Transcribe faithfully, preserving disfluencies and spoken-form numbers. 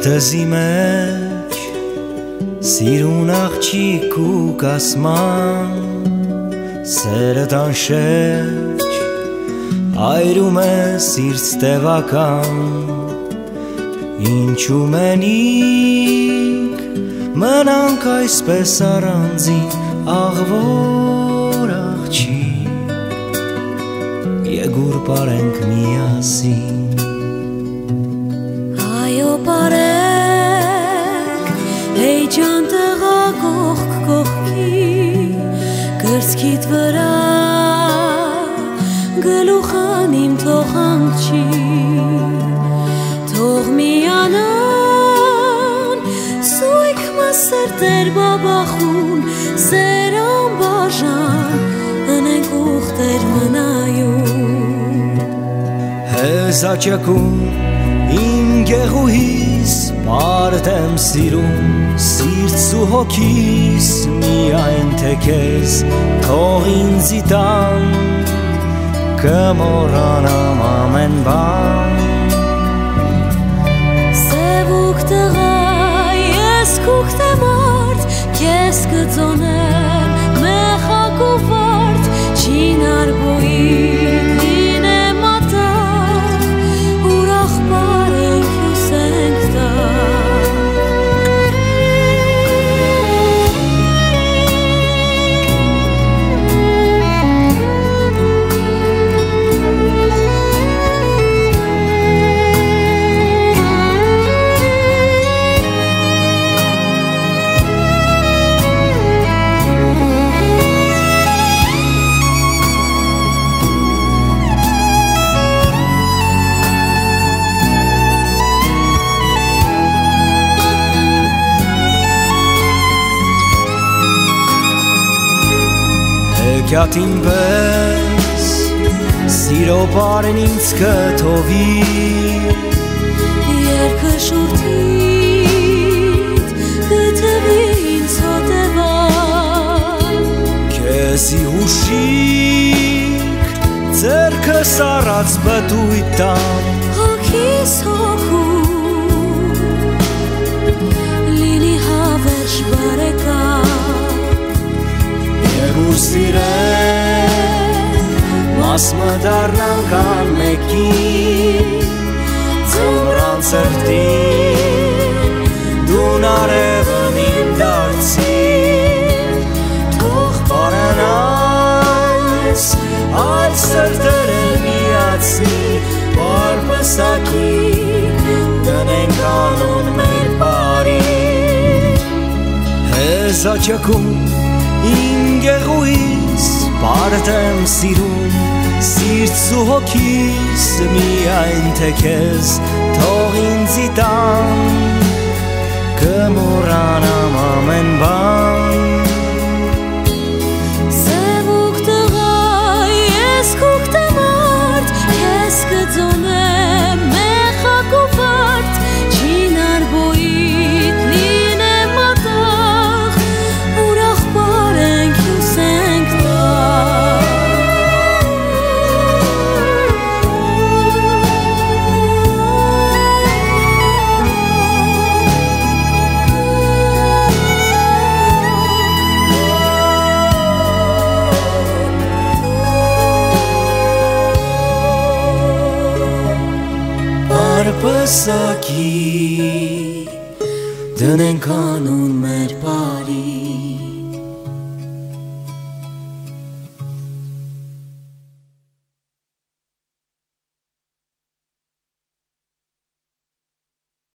Սրտզի մեջ սիրուն աղջիկ ու կասման Սերը տանշեջ այրում է սիրտ տևական Ինչու մենիկ մնանք այսպես առանձին աղվոր աղջիկ Եգուր պարենք միասին Այո պարենք Հեյ ջան տղա կողք կողքի Կրծքիդ վրա գլուխան իմ թող հանգչի Թող միանան սույք մսրտեր բաբախուն Սեր անբաժան ընենք ուղտեր մնայուն Հեզ աչակում իմ գեղուհիս Մարդ եմ սիրում սիրտս ու հոգիս Միայն թե քեզ թող ինձի տան Կմոռանամ ամեն բան Սևուկ տղա ես քուքտ եմ արդ Քեզ կծոնեմ մեխակ ու վարդ Չինար բոյին լինեմ ատաղ Ուրախ պարենք յուսենք տաղ Հեքիաթին պես սիրո պարն ինձ կթովի Երկը շուրթիդ կթվի ինձ հոտևան Քեզի հուշիկ ձերքս առած բտույտ տան Հոգիս հոգու լինի հավերժ բարեկամ Եգուր սիրեն մաս մդարնանք անմեկին Ձմռան ծրտին դուն արևն իմ դարձին Թող պարանայս այդ սրտերը միացնի Բարպսակի դնենք անուն մեր բարին Հեզ աչակում Իմ գեղուհիս պարդ եմ սիրում Սիրտս ու հոգիս միայն թե քեզ թող ինձի տան Կմոռանամ ամեն բան Սևուկ տղա ես քուքտ եմ արդ Քեզ կծոնեմ մեխակ ու վարդ Չինար բոյիդ լինեմ ատաղ Ուրախ պարենք յուսենք տաղ Բարպսակի դնենք անուն մեր բարի